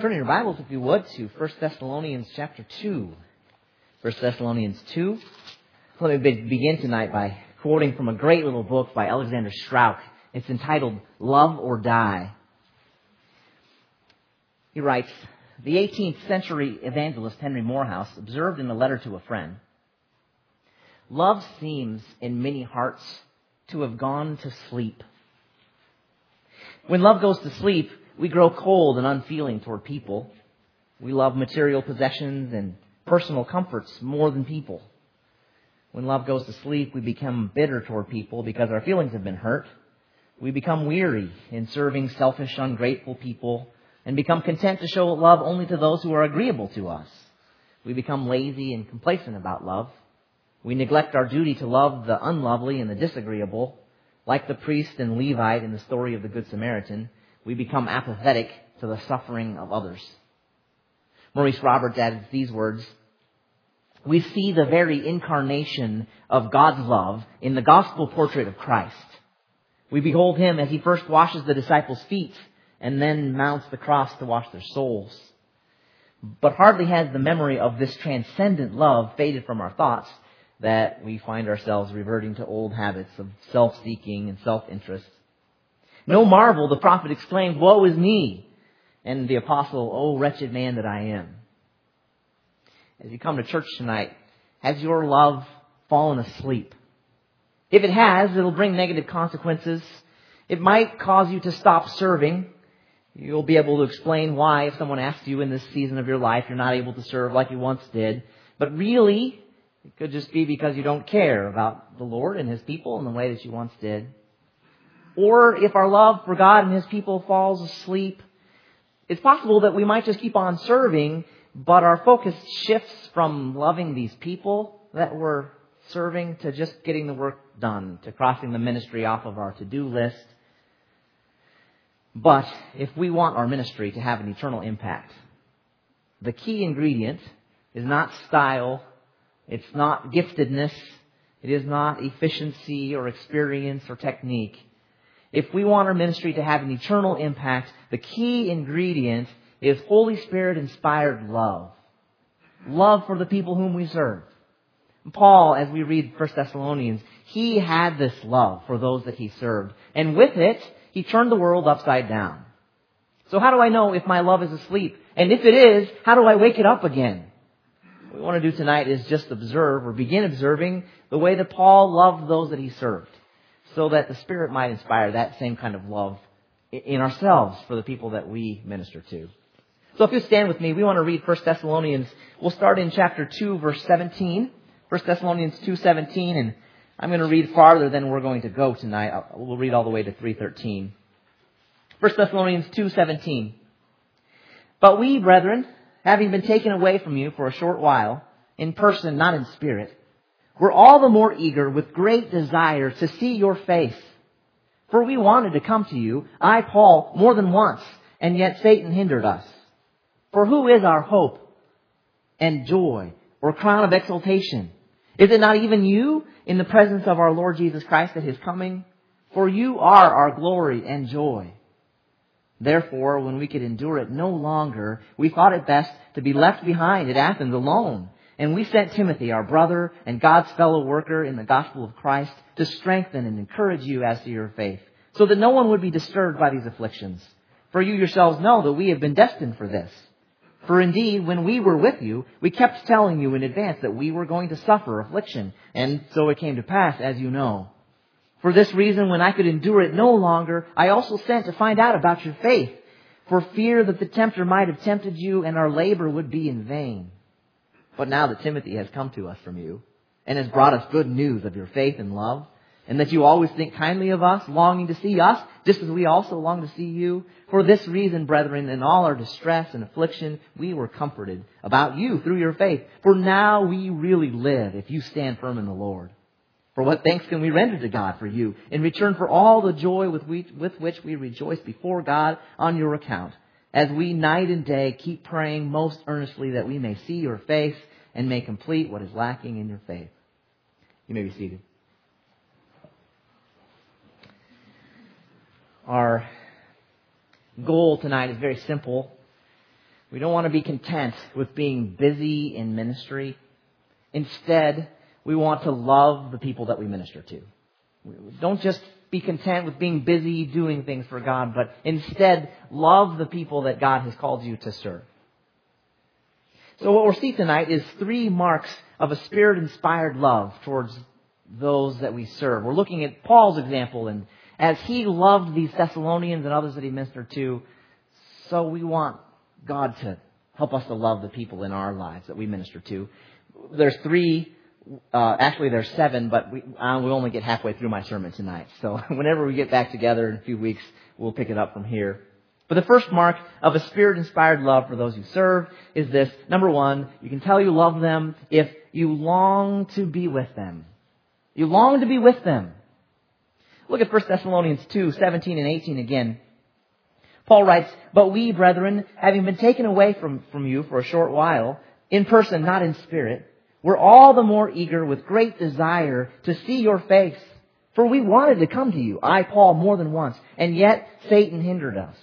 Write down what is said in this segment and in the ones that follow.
Turn your Bibles, if you would, to 1 Thessalonians chapter 2. 1 Thessalonians 2. Let me begin tonight by quoting from a great little book by Alexander Strauch. It's entitled, Love or Die. He writes, the 18th century evangelist Henry Morehouse observed in a letter to a friend, love seems in many hearts to have gone to sleep. When love goes to sleep, we grow cold and unfeeling toward people. We love material possessions and personal comforts more than people. When love goes to sleep, we become bitter toward people because our feelings have been hurt. We become weary in serving selfish, ungrateful people and become content to show love only to those who are agreeable to us. We become lazy and complacent about love. We neglect our duty to love the unlovely and the disagreeable. Like the priest and Levite in the story of the Good Samaritan, we become apathetic to the suffering of others. Maurice Roberts adds these words, we see the very incarnation of God's love in the gospel portrait of Christ. We behold Him as He first washes the disciples' feet and then mounts the cross to wash their souls. But hardly has the memory of this transcendent love faded from our thoughts that we find ourselves reverting to old habits of self-seeking and self-interest. No marvel the prophet exclaimed, woe is me, and the apostle, oh wretched man that I am. As you come to church tonight, has your love fallen asleep? If it has, it'll bring negative consequences. It might cause you to stop serving. You'll be able to explain why if someone asks you in this season of your life you're not able to serve like you once did. But really, it could just be because you don't care about the Lord and His people in the way that you once did. Or if our love for God and His people falls asleep, it's possible that we might just keep on serving, but our focus shifts from loving these people that we're serving to just getting the work done, to crossing the ministry off of our to-do list. But if we want our ministry to have an eternal impact, the key ingredient is not style, it's not giftedness, it is not efficiency or experience or technique. If we want our ministry to have an eternal impact, the key ingredient is Holy Spirit-inspired love. Love for the people whom we serve. Paul, as we read 1 Thessalonians, he had this love for those that he served. And with it, he turned the world upside down. So how do I know if my love is asleep? And if it is, how do I wake it up again? What we want to do tonight is just observe or begin observing the way that Paul loved those that he served, so that the Spirit might inspire that same kind of love in ourselves for the people that we minister to. So if you stand with me, we want to read 1 Thessalonians. We'll start in chapter 2, verse 17. 1 Thessalonians 2:17, and I'm going to read farther than we're going to go tonight. We'll read all the way to 3:13. 1 Thessalonians 2:17. But we, brethren, having been taken away from you for a short while, in person, not in spirit, we're all the more eager with great desire to see your face. For we wanted to come to you, I, Paul, more than once, and yet Satan hindered us. For who is our hope and joy or crown of exaltation? Is it not even you in the presence of our Lord Jesus Christ at His coming? For you are our glory and joy. Therefore, when we could endure it no longer, we thought it best to be left behind at Athens alone. And we sent Timothy, our brother and God's fellow worker in the gospel of Christ, to strengthen and encourage you as to your faith, so that no one would be disturbed by these afflictions. For you yourselves know that we have been destined for this. For indeed, when we were with you, we kept telling you in advance that we were going to suffer affliction, and so it came to pass, as you know. For this reason, when I could endure it no longer, I also sent to find out about your faith, for fear that the tempter might have tempted you and our labor would be in vain. But now that Timothy has come to us from you, and has brought us good news of your faith and love, and that you always think kindly of us, longing to see us, just as we also long to see you. For this reason, brethren, in all our distress and affliction, we were comforted about you through your faith. For now we really live if you stand firm in the Lord. For what thanks can we render to God for you in return for all the joy with which we rejoice before God on your account, as we night and day keep praying most earnestly that we may see your face and may complete what is lacking in your faith. You may be seated. Our goal tonight is very simple. We don't want to be content with being busy in ministry. Instead, we want to love the people that we minister to. Don't just be content with being busy doing things for God, but instead love the people that God has called you to serve. So what we'll see tonight is 3 marks of a Spirit-inspired love towards those that we serve. We're looking at Paul's example, and as he loved these Thessalonians and others that he ministered to, so we want God to help us to love the people in our lives that we minister to. There's 3, actually there's 7, but we only get halfway through my sermon tonight. So whenever we get back together in a few weeks, we'll pick it up from here. But the first mark of a Spirit-inspired love for those you serve is this. Number 1, you can tell you love them if you long to be with them. You long to be with them. Look at 1 Thessalonians 2, 17 and 18 again. Paul writes, "But we, brethren, having been taken away from you for a short while, in person, not in spirit, we're all the more eager with great desire to see your face. For we wanted to come to you, I, Paul, more than once, and yet Satan hindered us."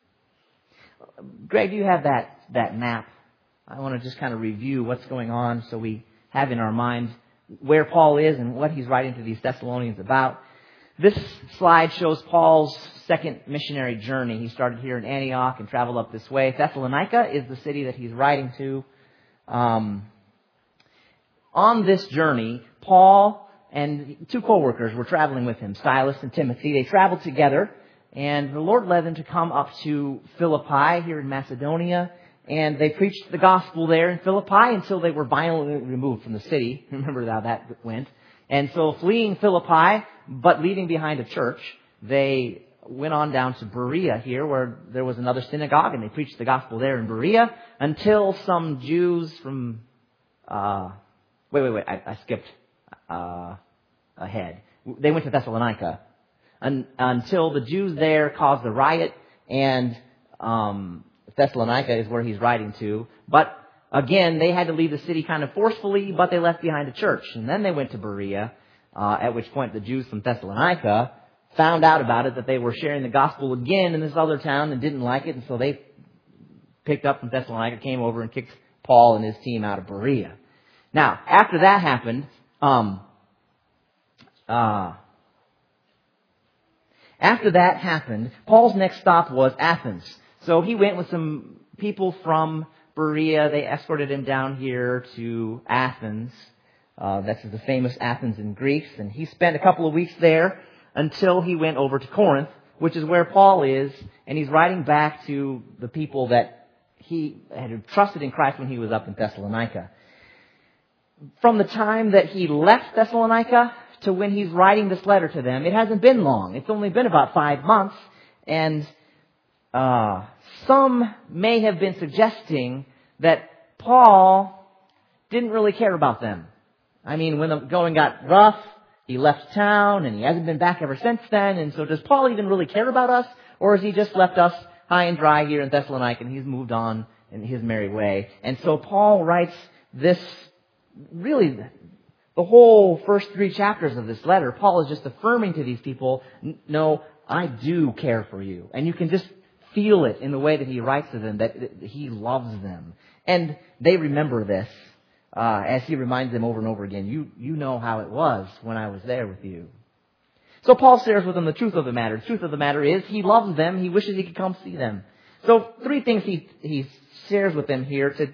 Greg, do you have that map? I want to just kind of review what's going on so we have in our minds where Paul is and what he's writing to these Thessalonians about. This slide shows Paul's second missionary journey. He started here in Antioch and traveled up this way. Thessalonica is the city that he's writing to. On this journey, Paul and 2 co-workers were traveling with him, Silas and Timothy. They traveled together, and the Lord led them to come up to Philippi here in Macedonia, and they preached the gospel there in Philippi until they were violently removed from the city. Remember how that went. And so fleeing Philippi, but leaving behind a church, they went on down to Berea here, where there was another synagogue, and they preached the gospel there in Berea until some Jews from... I skipped ahead. They went to Thessalonica until the Jews there caused a riot, and Thessalonica is where he's writing to. But again, they had to leave the city kind of forcefully, but they left behind a church. And then they went to Berea, at which point the Jews from Thessalonica found out about it, that they were sharing the gospel again in this other town and didn't like it. And so they picked up from Thessalonica, came over and kicked Paul and his team out of Berea. Now, after that happened, Paul's next stop was Athens. So he went with some people from Berea. They escorted him down here to Athens. That's the famous Athens in Greece. And he spent a couple of weeks there until he went over to Corinth, which is where Paul is. And he's writing back to the people that he had trusted in Christ when he was up in Thessalonica. From the time that he left Thessalonica to when he's writing this letter to them, it hasn't been long. It's only been about 5 months. And some may have been suggesting that Paul didn't really care about them. I mean, when the going got rough, he left town and he hasn't been back ever since then. And so does Paul even really care about us? Or has he just left us high and dry here in Thessalonica and he's moved on in his merry way? And so Paul writes this, really, the whole first 3 chapters of this letter. Paul is just affirming to these people, no, I do care for you. And you can just feel it in the way that he writes to them, that he loves them. And they remember this as he reminds them over and over again. You know how it was when I was there with you. So Paul shares with them the truth of the matter. The truth of the matter is he loves them. He wishes he could come see them. So 3 things he shares with them here to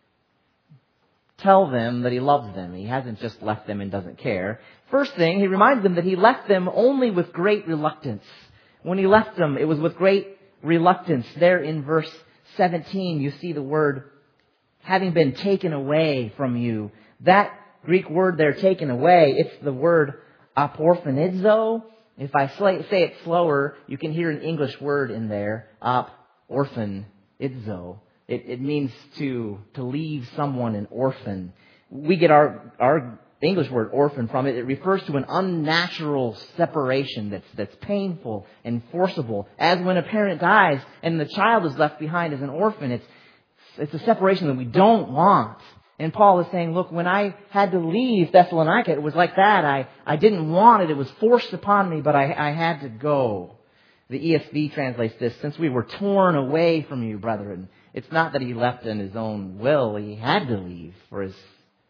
tell them that he loves them. He hasn't just left them and doesn't care. First thing, he reminds them that he left them only with great reluctance. When he left them, it was with great reluctance. There in verse 17, you see the word, having been taken away from you. That Greek word there, taken away, it's the word aporphanizo. If I say it slower, you can hear an English word in there, orphanizo. It means to leave someone an orphan. We get our English word orphan from it. It refers to an unnatural separation that's painful and forcible. As when a parent dies and the child is left behind as an orphan, it's a separation that we don't want. And Paul is saying, look, when I had to leave Thessalonica, it was like that. I didn't want it. It was forced upon me, but I had to go. The ESV translates this, since we were torn away from you, brethren. It's not that he left in his own will. He had to leave for his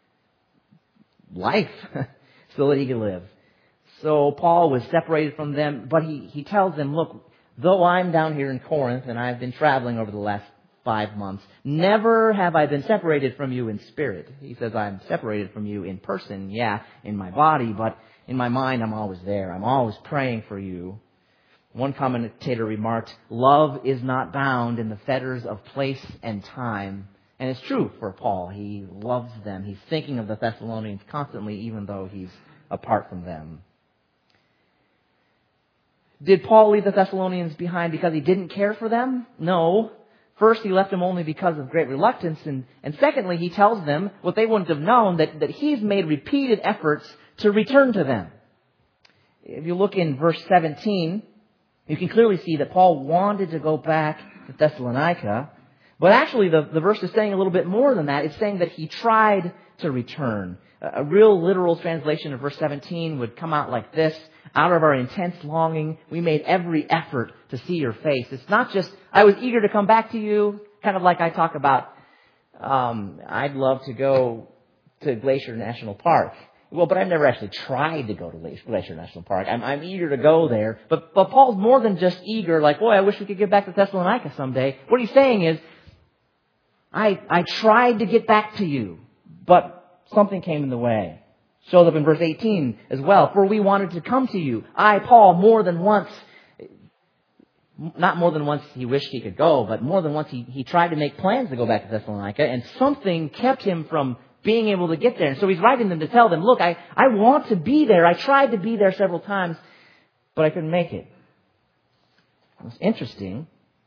life so that he could live. So Paul was separated from them, but he tells them, look, though I'm down here in Corinth and I've been traveling over the last 5 months, never have I been separated from you in spirit. He says, I'm separated from you in person, yeah, in my body, but in my mind I'm always there. I'm always praying for you. One commentator remarked, love is not bound in the fetters of place and time. And it's true for Paul. He loves them. He's thinking of the Thessalonians constantly, even though he's apart from them. Did Paul leave the Thessalonians behind because he didn't care for them? No. First, he left them only because of great reluctance. And secondly, he tells them what they wouldn't have known, that he's made repeated efforts to return to them. If you look in verse 17, you can clearly see that Paul wanted to go back to Thessalonica. But actually, the verse is saying a little bit more than that. It's saying that he tried to return. A real literal translation of verse 17 would come out like this. Out of our intense longing, we made every effort to see your face. It's not just, I was eager to come back to you, kind of like I talk about, I'd love to go to Glacier National Park. Well, but I've never actually tried to go to Glacier National Park. I'm eager to go there. But Paul's more than just eager, like, boy, I wish we could get back to Thessalonica someday. What he's saying is, I tried to get back to you, but something came in the way. Shows up in verse 18 as well. For we wanted to come to you. I, Paul, more than once, not more than once he wished he could go, but more than once he tried to make plans to go back to Thessalonica, and something kept him from being able to get there. And so he's writing them to tell them, look, I want to be there. I tried to be there several times, but I couldn't make it. It's interesting.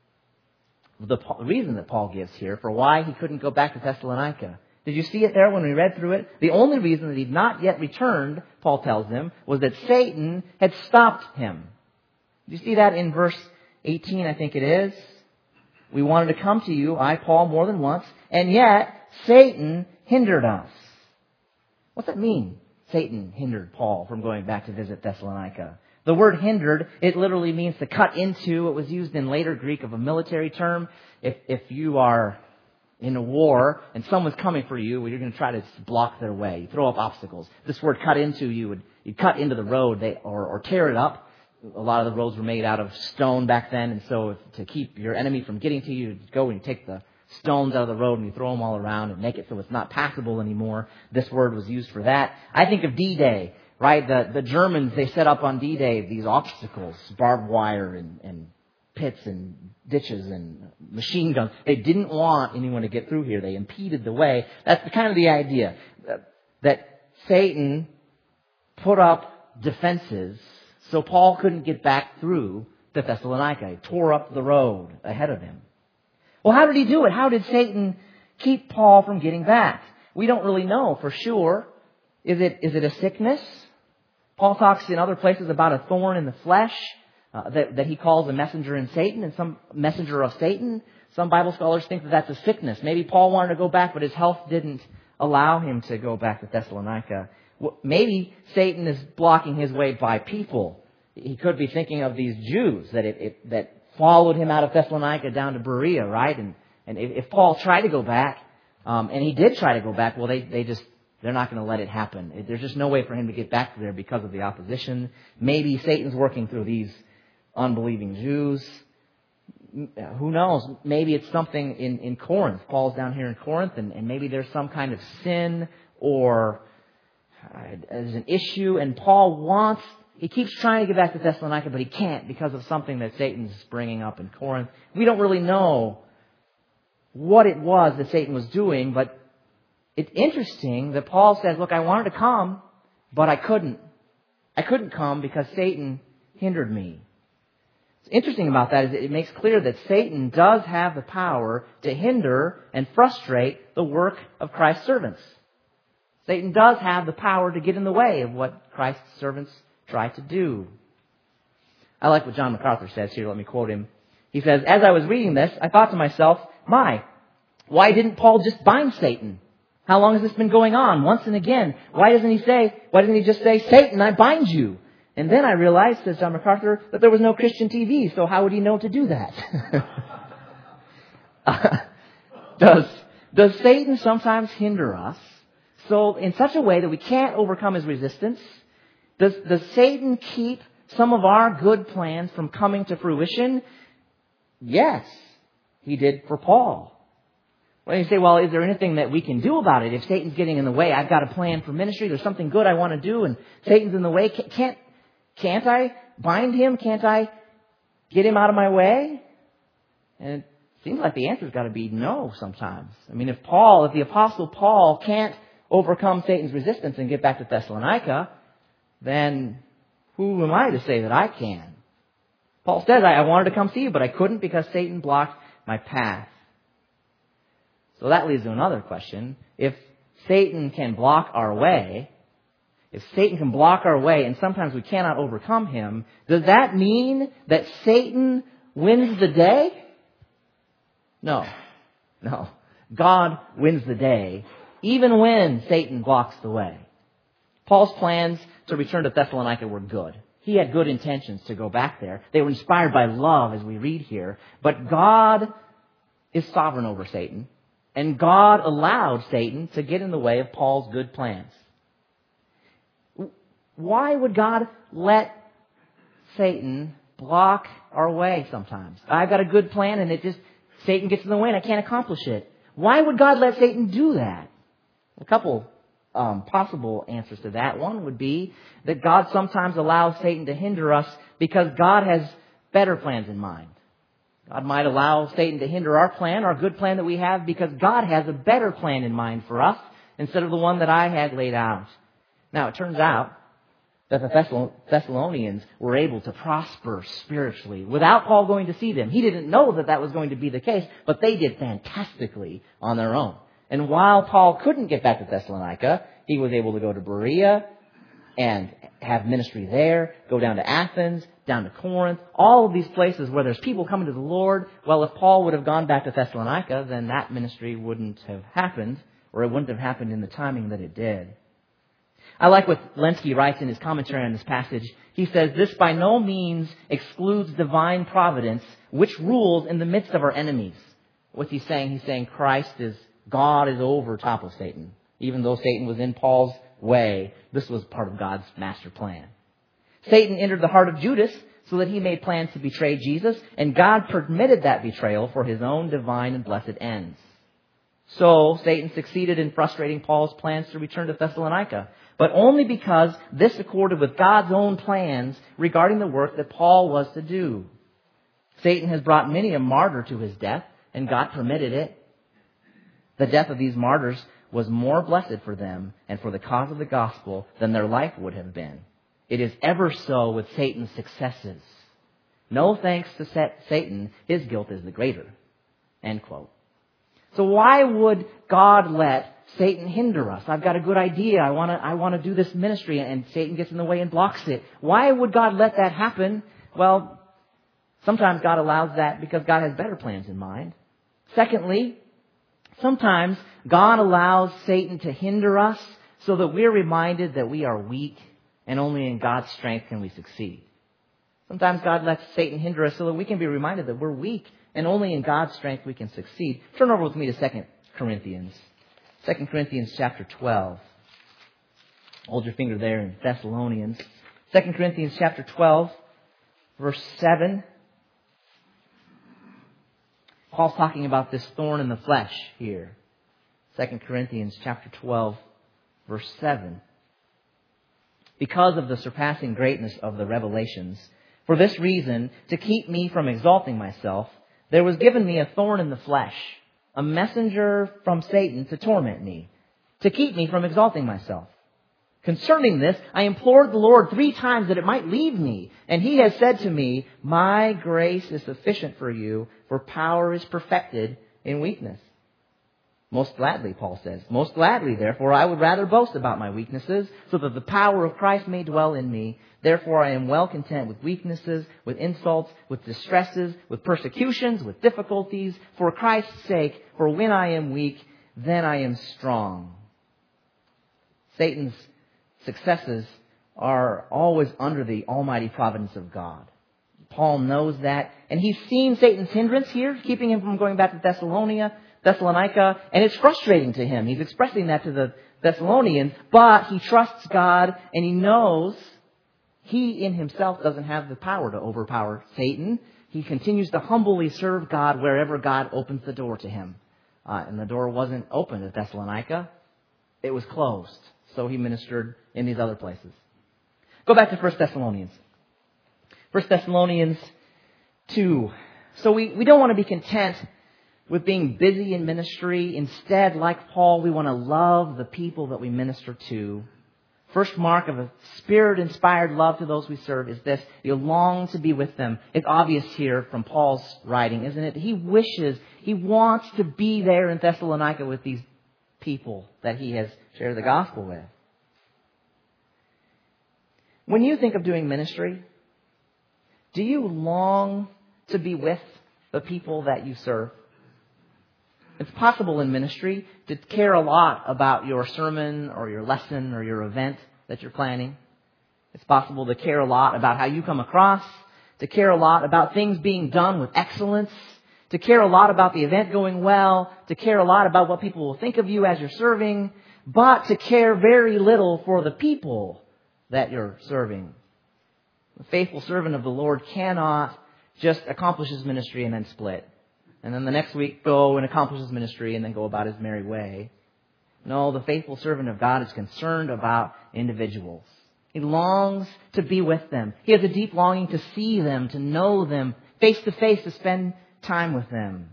The reason that Paul gives here for why he couldn't go back to Thessalonica. Did you see it there when we read through it? The only reason that he'd not yet returned, Paul tells them, was that Satan had stopped him. Do you see that in verse 18, I think it is? We wanted to come to you, I, Paul, more than once, and yet Satan hindered us. What's that mean? Satan hindered Paul from going back to visit Thessalonica. The word hindered, it literally means to cut into. It was used in later Greek of a military term. If you are in a war and someone's coming for you, you're going to try to block their way. You throw up obstacles. This word cut into, you'd cut into the road or tear it up. A lot of the roads were made out of stone back then, and so to keep your enemy from getting to you, you go and you take the stones out of the road and you throw them all around and make it so it's not passable anymore. This word was used for that. I think of D-Day, right? The Germans, they set up on D-Day these obstacles, barbed wire and pits and ditches and machine guns. They didn't want anyone to get through here. They impeded the way. That's kind of the idea, that Satan put up defenses so Paul couldn't get back through to Thessalonica. He tore up the road ahead of him. Well, how did he do it? How did Satan keep Paul from getting back? We don't really know for sure. Is it a sickness? Paul talks in other places about a thorn in the flesh that he calls a messenger in Satan and some messenger of Satan. Some Bible scholars think that that's a sickness. Maybe Paul wanted to go back, but his health didn't allow him to go back to Thessalonica. Maybe Satan is blocking his way by people. He could be thinking of these Jews that followed him out of Thessalonica down to Berea, right? And if Paul tried to go back, and he did try to go back, well, they're not going to let it happen. There's just no way for him to get back there because of the opposition. Maybe Satan's working through these unbelieving Jews. Who knows? Maybe it's something in Corinth. Paul's down here in Corinth, and maybe there's some kind of sin or there's an issue, and Paul he keeps trying to get back to Thessalonica, but he can't because of something that Satan's bringing up in Corinth. We don't really know what it was that Satan was doing, but it's interesting that Paul says, look, I wanted to come, but I couldn't. I couldn't come because Satan hindered me. What's interesting about that is it makes clear that Satan does have the power to hinder and frustrate the work of Christ's servants. Satan does have the power to get in the way of what Christ's servants try to do. I like what John MacArthur says here. Let me quote him. He says, as I was reading this, I thought to myself, why didn't Paul just bind Satan? How long has this been going on? Once and again. Why doesn't he just say, Satan, I bind you? And then I realized, says John MacArthur, that there was no Christian TV, so how would he know to do that? Does Satan sometimes hinder us so in such a way that we can't overcome his resistance? Does Satan keep some of our good plans from coming to fruition? Yes, he did for Paul. Well, you say, well, is there anything that we can do about it? If Satan's getting in the way, I've got a plan for ministry, there's something good I want to do, and Satan's in the way. Can't I bind him? Can't I get him out of my way? And it seems like the answer's got to be no sometimes. I mean, if the Apostle Paul can't overcome Satan's resistance and get back to Thessalonica, then who am I to say that I can? Paul says, I wanted to come see you, but I couldn't because Satan blocked my path. So that leads to another question. If Satan can block our way, and sometimes we cannot overcome him, does that mean that Satan wins the day? No. God wins the day, even when Satan blocks the way. Paul's plans to return to Thessalonica were good. He had good intentions to go back there. They were inspired by love, as we read here. But God is sovereign over Satan. And God allowed Satan to get in the way of Paul's good plans. Why would God let Satan block our way sometimes? I've got a good plan and Satan gets in the way and I can't accomplish it. Why would God let Satan do that? A couple possible answers to that. One would be that God sometimes allows Satan to hinder us because God has better plans in mind. God might allow Satan to hinder our plan, our good plan that we have, because God has a better plan in mind for us instead of the one that I had laid out. Now, it turns out that the Thessalonians were able to prosper spiritually without Paul going to see them. He didn't know that was going to be the case, but they did fantastically on their own. And while Paul couldn't get back to Thessalonica, he was able to go to Berea and have ministry there, go down to Athens, down to Corinth, all of these places where there's people coming to the Lord. Well, if Paul would have gone back to Thessalonica, then that ministry wouldn't have happened, or it wouldn't have happened in the timing that it did. I like what Lenski writes in his commentary on this passage. He says, this by no means excludes divine providence, which rules in the midst of our enemies. What's he saying? He's saying God is over top of Satan. Even though Satan was in Paul's way, this was part of God's master plan. Satan entered the heart of Judas so that he made plans to betray Jesus, and God permitted that betrayal for his own divine and blessed ends. So Satan succeeded in frustrating Paul's plans to return to Thessalonica, but only because this accorded with God's own plans regarding the work that Paul was to do. Satan has brought many a martyr to his death, and God permitted it. The death of these martyrs was more blessed for them and for the cause of the gospel than their life would have been. It is ever so with Satan's successes. No thanks to Satan, his guilt is the greater. End quote. So why would God let Satan hinder us? I've got a good idea. I want to do this ministry, and Satan gets in the way and blocks it. Why would God let that happen? Well, sometimes God allows that because God has better plans in mind. Secondly, sometimes God allows Satan to hinder us so that we're reminded that we are weak and only in God's strength can we succeed. Sometimes God lets Satan hinder us so that we can be reminded that we're weak and only in God's strength we can succeed. Turn over with me to 2 Corinthians. 2 Corinthians chapter 12. Hold your finger there in Thessalonians. 2 Corinthians chapter 12, verse 7. Paul's talking about this thorn in the flesh here. 2 Corinthians chapter 12, verse 7. Because of the surpassing greatness of the revelations, for this reason, to keep me from exalting myself, there was given me a thorn in the flesh, a messenger from Satan to torment me, to keep me from exalting myself. Concerning this, I implored the Lord 3 times that it might leave me. And he has said to me, my grace is sufficient for you, for power is perfected in weakness. Most gladly, Paul says, most gladly, therefore, I would rather boast about my weaknesses, so that the power of Christ may dwell in me. Therefore, I am well content with weaknesses, with insults, with distresses, with persecutions, with difficulties, for Christ's sake. For when I am weak, then I am strong. Satan's successes are always under the almighty providence of God. Paul knows that, and he's seen Satan's hindrance here, keeping him from going back to Thessalonica. Thessalonica, and it's frustrating to him. He's expressing that to the Thessalonians, but he trusts God and he knows he in himself doesn't have the power to overpower Satan. He continues to humbly serve God wherever God opens the door to him. And the door wasn't open at Thessalonica. It was closed. So he ministered in these other places. Go back to 1 Thessalonians. 1 Thessalonians 2. So we don't want to be content with being busy in ministry. Instead, like Paul, we want to love the people that we minister to. First mark of a Spirit-inspired love to those we serve is this: you long to be with them. It's obvious here from Paul's writing, isn't it? He wants to be there in Thessalonica with these people that he has shared the gospel with. When you think of doing ministry, do you long to be with the people that you serve? It's possible in ministry to care a lot about your sermon or your lesson or your event that you're planning. It's possible to care a lot about how you come across, to care a lot about things being done with excellence, to care a lot about the event going well, to care a lot about what people will think of you as you're serving, but to care very little for the people that you're serving. The faithful servant of the Lord cannot just accomplish his ministry and then split. And then the next week go and accomplish his ministry and then go about his merry way. No, the faithful servant of God is concerned about individuals. He longs to be with them. He has a deep longing to see them, to know them, face to face, to spend time with them.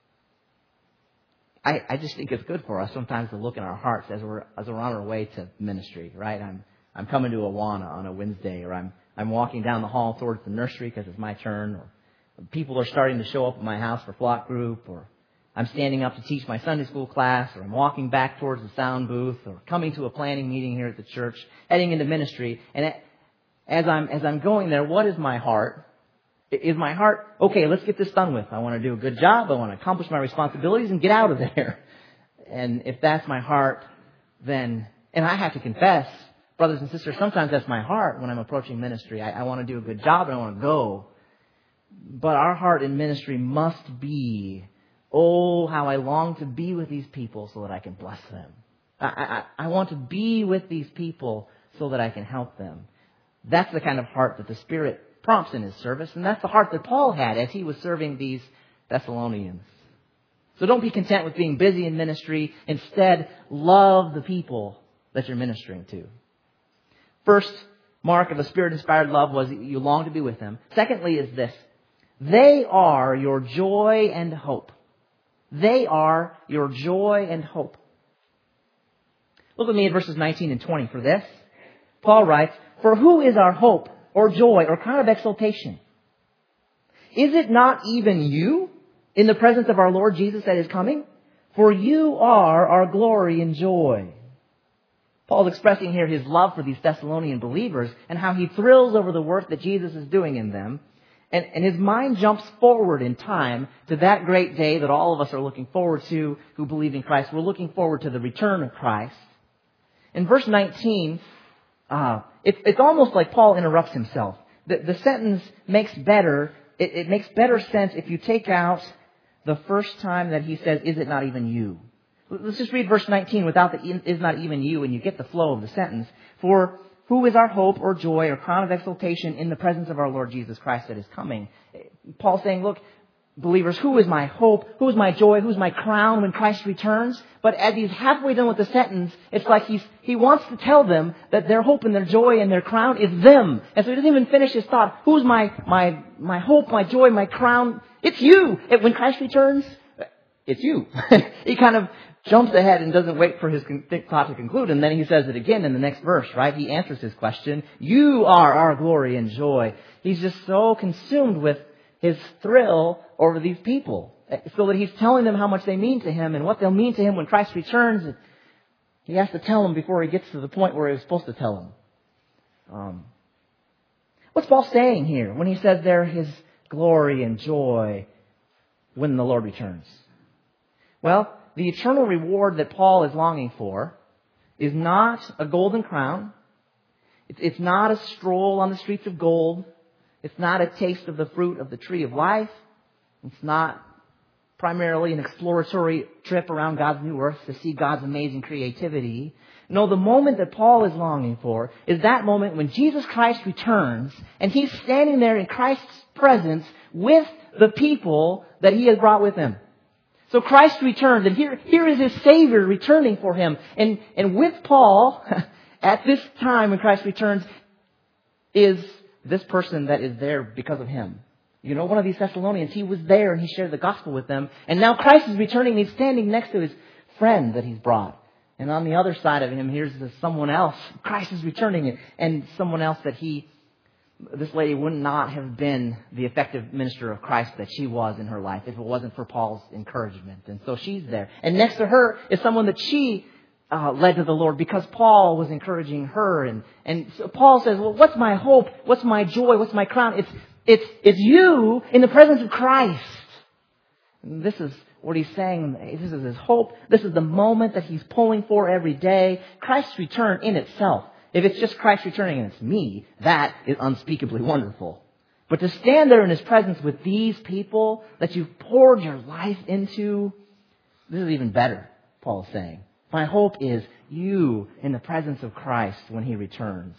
I just think it's good for us sometimes to look in our hearts as we're on our way to ministry, right? I'm coming to Awana on a Wednesday, or I'm walking down the hall towards the nursery because it's my turn, or people are starting to show up at my house for flock group, or I'm standing up to teach my Sunday school class, or I'm walking back towards the sound booth, or coming to a planning meeting here at the church, heading into ministry. And as I'm going there, what is my heart? Is my heart, okay, let's get this done with. I want to do a good job. I want to accomplish my responsibilities and get out of there. And if that's my heart, then, and I have to confess, brothers and sisters, sometimes that's my heart when I'm approaching ministry. I want to do a good job and I want to go. But our heart in ministry must be, oh, how I long to be with these people so that I can bless them. I want to be with these people so that I can help them. That's the kind of heart that the Spirit prompts in his service, and that's the heart that Paul had as he was serving these Thessalonians. So don't be content with being busy in ministry. Instead, love the people that you're ministering to. First mark of a Spirit-inspired love was you long to be with them. Secondly is this: they are your joy and hope. They are your joy and hope. Look with me at verses 19 and 20 for this. Paul writes, "For who is our hope or joy or crown of exaltation? Is it not even you in the presence of our Lord Jesus at his coming? For you are our glory and joy." Paul's expressing here his love for these Thessalonian believers and how he thrills over the work that Jesus is doing in them. And his mind jumps forward in time to that great day that all of us are looking forward to who believe in Christ. We're looking forward to the return of Christ. In verse 19, it's almost like Paul interrupts himself. The sentence makes better, it makes better sense if you take out the first time that he says, "Is it not even you?" Let's just read verse 19 without the "is not even you," and you get the flow of the sentence. For who is our hope or joy or crown of exaltation in the presence of our Lord Jesus Christ that is coming? Paul's saying, look, believers, who is my hope? Who is my joy? Who's my crown when Christ returns? But as he's halfway done with the sentence, it's like he wants to tell them that their hope and their joy and their crown is them. And so he doesn't even finish his thought. Who's my hope, my joy, my crown? It's you. When Christ returns, it's you. He kind of jumps ahead and doesn't wait for his thought to conclude. And then he says it again in the next verse, right? He answers his question. You are our glory and joy. He's just so consumed with his thrill over these people, so that he's telling them how much they mean to him and what they'll mean to him when Christ returns. He has to tell them before he gets to the point where he was supposed to tell them. What's Paul saying here when he says they're his glory and joy when the Lord returns? Well, the eternal reward that Paul is longing for is not a golden crown. It's not a stroll on the streets of gold. It's not a taste of the fruit of the tree of life. It's not primarily an exploratory trip around God's new earth to see God's amazing creativity. No, the moment that Paul is longing for is that moment when Jesus Christ returns and he's standing there in Christ's presence with the people that he has brought with him. So Christ returns, and here is his Savior returning for him. And with Paul, at this time when Christ returns, is this person that is there because of him. You know, one of these Thessalonians, he was there and he shared the gospel with them. And now Christ is returning and he's standing next to his friend that he's brought. And on the other side of him, here's someone else. Christ is returning, and someone else that this lady would not have been the effective minister of Christ that she was in her life if it wasn't for Paul's encouragement. And so she's there. And next to her is someone that she led to the Lord because Paul was encouraging her. And so Paul says, well, what's my hope? What's my joy? What's my crown? It's you in the presence of Christ. And this is what he's saying. This is his hope. This is the moment that he's pulling for every day. Christ's return in itself. If it's just Christ returning and it's me, that is unspeakably wonderful. But to stand there in his presence with these people that you've poured your life into, this is even better, Paul is saying. My hope is you in the presence of Christ when he returns.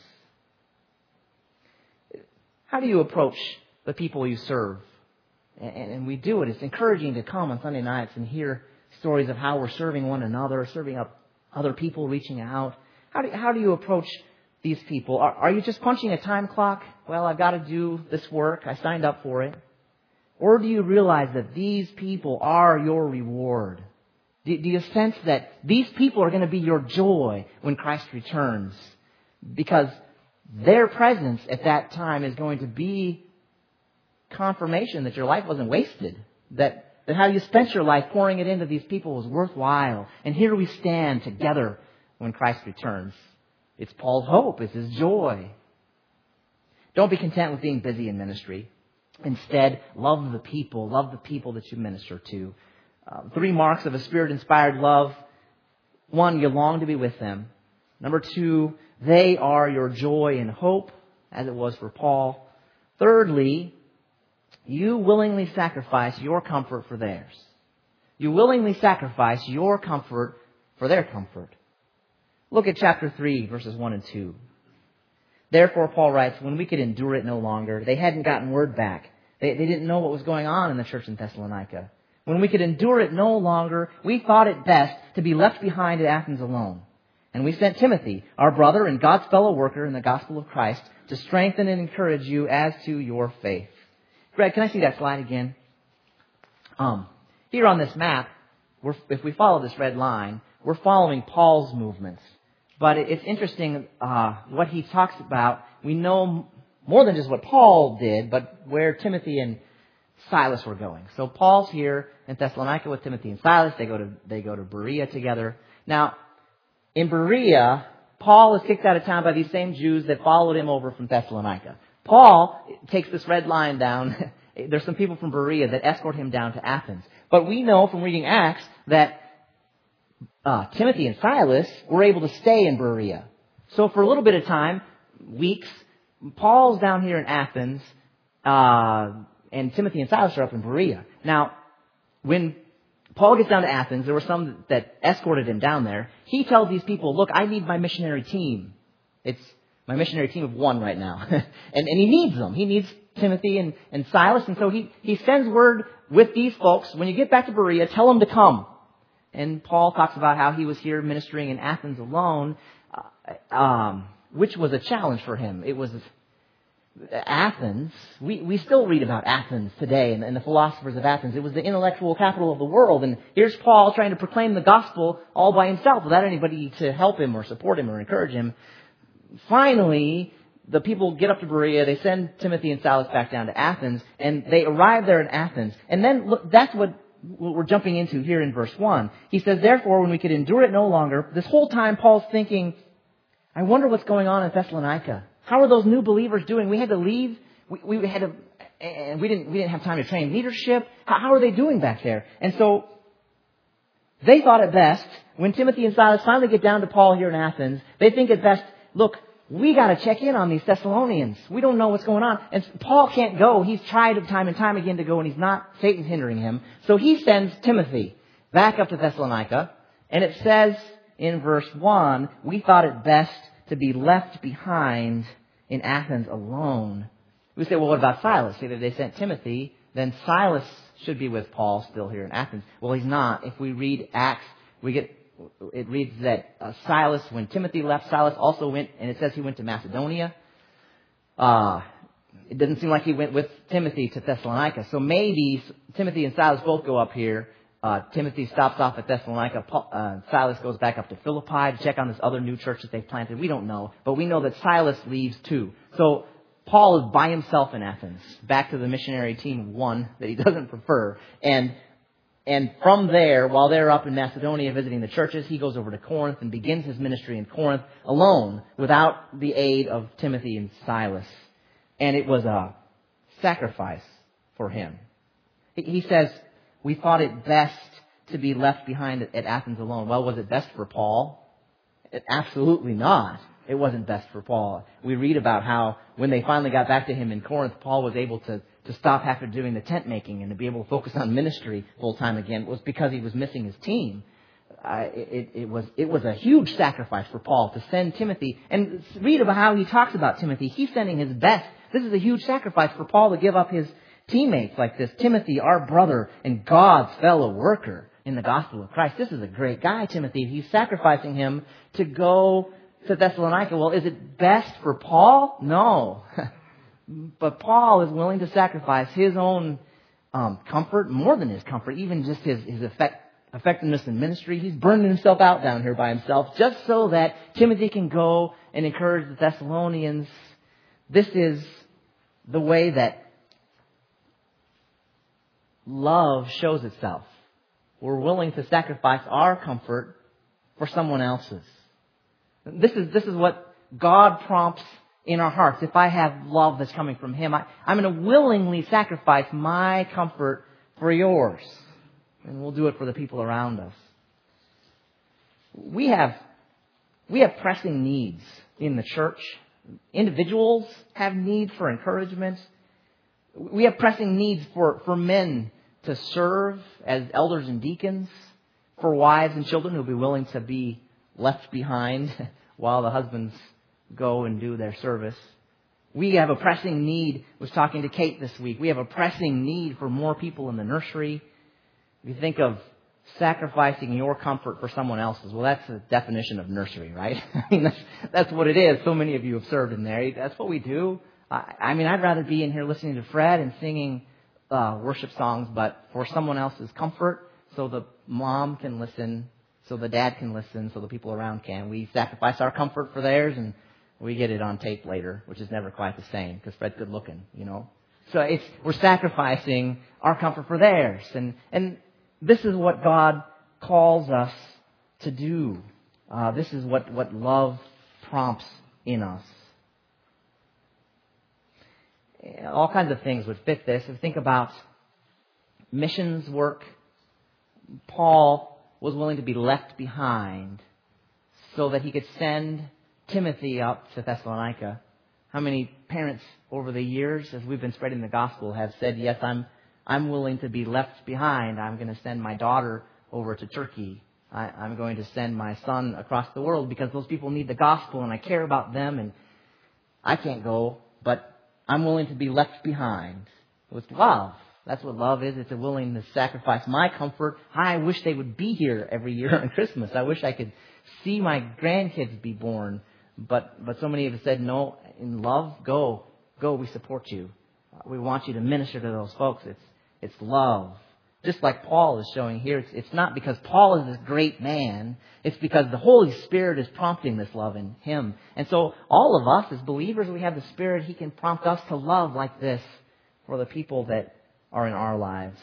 How do you approach the people you serve? And we do it. It's encouraging to come on Sunday nights and hear stories of how we're serving one another, serving up other people, reaching out. How do you approach these people? Are you just punching a time clock? Well, I've got to do this work. I signed up for it. Or do you realize that these people are your reward? Do you sense that these people are going to be your joy when Christ returns? Because their presence at that time is going to be confirmation that your life wasn't wasted. That how you spent your life pouring it into these people was worthwhile. And here we stand together when Christ returns. It's Paul's hope. It's his joy. Don't be content with being busy in ministry. Instead, love the people. Love the people that you minister to. 3 marks of a Spirit-inspired love. 1, you long to be with them. Number 2, they are your joy and hope, as it was for Paul. Thirdly, you willingly sacrifice your comfort for theirs. You willingly sacrifice your comfort for their comfort. Look at chapter 3, verses 1 and 2. Therefore, Paul writes, when we could endure it no longer, they hadn't gotten word back. They didn't know what was going on in the church in Thessalonica. When we could endure it no longer, we thought it best to be left behind at Athens alone. And we sent Timothy, our brother and God's fellow worker in the gospel of Christ, to strengthen and encourage you as to your faith. Greg, can I see that slide again? Here on this map, if we follow this red line, we're following Paul's movements. But it's interesting what he talks about. We know more than just what Paul did, but where Timothy and Silas were going. So Paul's here in Thessalonica with Timothy and Silas. They go to Berea together. Now, in Berea, Paul is kicked out of town by these same Jews that followed him over from Thessalonica. Paul takes this red line down. There's some people from Berea that escort him down to Athens. But we know from reading Acts that Timothy and Silas were able to stay in Berea. So for a little bit of time, weeks, Paul's down here in Athens, and Timothy and Silas are up in Berea. Now, when Paul gets down to Athens, there were some that escorted him down there. He tells these people, look, I need my missionary team. It's my missionary team of 1 right now. and he needs them. He needs Timothy and Silas. And so he sends word with these folks, when you get back to Berea, tell them to come. And Paul talks about how he was here ministering in Athens alone, which was a challenge for him. It was Athens. We still read about Athens today and the philosophers of Athens. It was the intellectual capital of the world. And here's Paul trying to proclaim the gospel all by himself without anybody to help him or support him or encourage him. Finally, the people get up to Berea. They send Timothy and Silas back down to Athens. And they arrive there in Athens. And then look, that's what we're jumping into here in verse 1. He says, therefore, when we could endure it no longer, this whole time Paul's thinking, I wonder what's going on in Thessalonica. How are those new believers doing? We had to leave. We had to, and we didn't have time to train leadership. How are they doing back there? And so they thought it best when Timothy and Silas finally get down to Paul here in Athens. They think it best, look, we got to check in on these Thessalonians. We don't know what's going on. And Paul can't go. He's tried time and time again to go, and he's not. Satan's hindering him. So he sends Timothy back up to Thessalonica. And it says in verse 1, we thought it best to be left behind in Athens alone. We say, well, what about Silas? See, that they sent Timothy, then Silas should be with Paul still here in Athens. Well, he's not. If we read Acts, it reads that Silas, when Timothy left, Silas also went, and it says he went to Macedonia. It doesn't seem like he went with Timothy to Thessalonica. So maybe Timothy and Silas both go up here. Timothy stops off at Thessalonica. Silas goes back up to Philippi to check on this other new church that they've planted. We don't know. But we know that Silas leaves too. So Paul is by himself in Athens, back to the missionary team of one that he doesn't prefer. And from there, while they're up in Macedonia visiting the churches, he goes over to Corinth and begins his ministry in Corinth alone, without the aid of Timothy and Silas. And it was a sacrifice for him. He says, we thought it best to be left behind at Athens alone. Well, was it best for Paul? Absolutely not. It wasn't best for Paul. We read about how when they finally got back to him in Corinth, Paul was able to stop after doing the tent making and to be able to focus on ministry full time again. It was because he was missing his team. It was a huge sacrifice for Paul to send Timothy. And read about how he talks about Timothy. He's sending his best. This is a huge sacrifice for Paul to give up his teammates like this. Timothy, our brother and God's fellow worker in the gospel of Christ. This is a great guy, Timothy. He's sacrificing him to go to Thessalonica. Well, is it best for Paul? No. But Paul is willing to sacrifice his own comfort, more than his comfort, even just his effectiveness in ministry. He's burning himself out down here by himself just so that Timothy can go and encourage the Thessalonians. This is the way that love shows itself. We're willing to sacrifice our comfort for someone else's. This is what God prompts in our hearts. If I have love that's coming from Him, I'm going to willingly sacrifice my comfort for yours. And we'll do it for the people around us. We have pressing needs in the church. Individuals have need for encouragement. We have pressing needs for men to serve as elders and deacons, for wives and children who will be willing to be left behind while the husbands go and do their service. We have a pressing need. I was talking to Kate this week. We have a pressing need for more people in the nursery. If you think of sacrificing your comfort for someone else's, well, that's the definition of nursery, right? I mean, that's what it is. So many of you have served in there. That's what we do. I mean, I'd rather be in here listening to Fred and singing worship songs, but for someone else's comfort, so the mom can listen, so the dad can listen, so the people around can. We sacrifice our comfort for theirs, and we get it on tape later, which is never quite the same because Fred's good looking, you know. So we're sacrificing our comfort for theirs, and this is what God calls us to do. This is what love prompts in us. All kinds of things would fit this. If you think about missions work, Paul was willing to be left behind so that he could send Timothy up to Thessalonica. How many parents over the years, as we've been spreading the gospel, have said, yes, I'm willing to be left behind. I'm going to send my daughter over to Turkey. I'm going to send my son across the world because those people need the gospel and I care about them and I can't go, but I'm willing to be left behind. It's love. That's what love is. It's a willingness to sacrifice my comfort. I wish they would be here every year on Christmas. I wish I could see my grandkids be born. But so many of us said, no, in love, go, we support you. We want you to minister to those folks. It's love. Just like Paul is showing here, it's not because Paul is this great man. It's because the Holy Spirit is prompting this love in him. And so all of us as believers, we have the Spirit. He can prompt us to love like this for the people that are in our lives.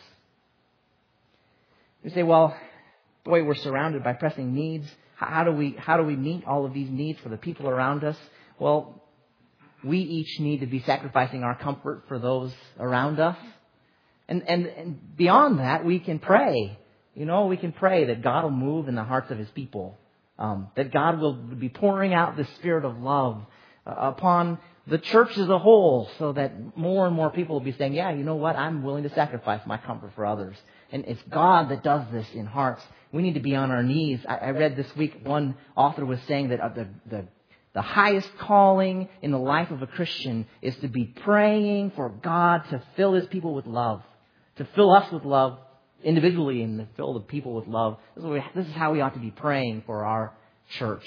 You say, well, boy, we're surrounded by pressing needs. How do we meet all of these needs for the people around us? Well, we each need to be sacrificing our comfort for those around us. And beyond that, we can pray. You know, we can pray that God will move in the hearts of His people. That God will be pouring out the Spirit of love upon the church as a whole, so that more and more people will be saying, yeah, you know what, I'm willing to sacrifice my comfort for others. And it's God that does this in hearts. We need to be on our knees. I read this week, one author was saying that the highest calling in the life of a Christian is to be praying for God to fill His people with love, to fill us with love individually and to fill the people with love. This is how we ought to be praying for our church.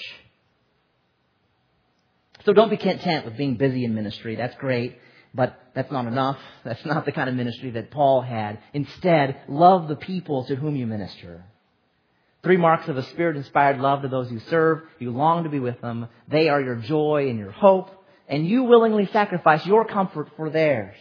So don't be content with being busy in ministry. That's great, but that's not enough. That's not the kind of ministry that Paul had. Instead, love the people to whom you minister. 3 marks of a Spirit-inspired love to those you serve. You long to be with them. They are your joy and your hope. And you willingly sacrifice your comfort for theirs.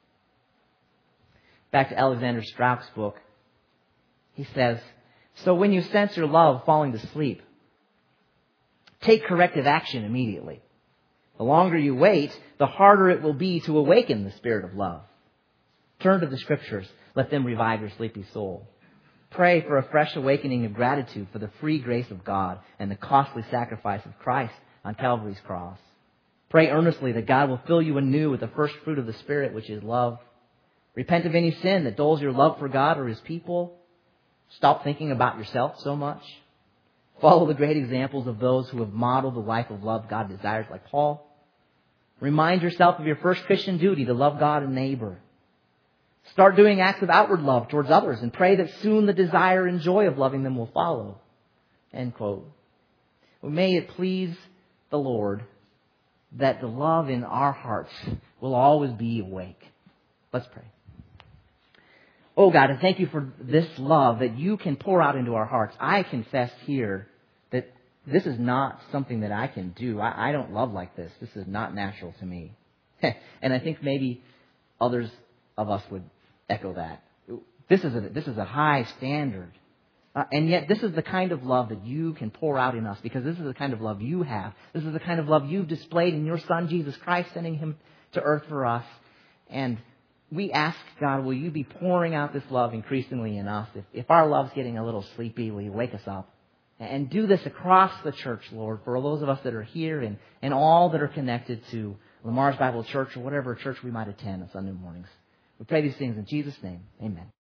Back to Alexander Strauch's book. He says, so when you sense your love falling to sleep, take corrective action immediately. The longer you wait, the harder it will be to awaken the spirit of love. Turn to the Scriptures. Let them revive your sleepy soul. Pray for a fresh awakening of gratitude for the free grace of God and the costly sacrifice of Christ on Calvary's cross. Pray earnestly that God will fill you anew with the first fruit of the Spirit, which is love. Repent of any sin that dulls your love for God or His people. Stop thinking about yourself so much. Follow the great examples of those who have modeled the life of love God desires, like Paul. Remind yourself of your first Christian duty to love God and neighbor. Start doing acts of outward love towards others and pray that soon the desire and joy of loving them will follow. End quote. Well, may it please the Lord that the love in our hearts will always be awake. Let's pray. Oh God, and thank you for this love that you can pour out into our hearts. I confess here that this is not something that I can do. I don't love like this. This is not natural to me. And I think maybe others of us would echo that. This is a high standard. And yet this is the kind of love that you can pour out in us, because this is the kind of love you have. This is the kind of love you've displayed in your Son, Jesus Christ, sending Him to earth for us. And we ask, God, will you be pouring out this love increasingly in us? If our love's getting a little sleepy, will you wake us up? And do this across the church, Lord, for those of us that are here and all that are connected to Lamar's Bible Church or whatever church we might attend on Sunday mornings. We pray these things in Jesus' name. Amen.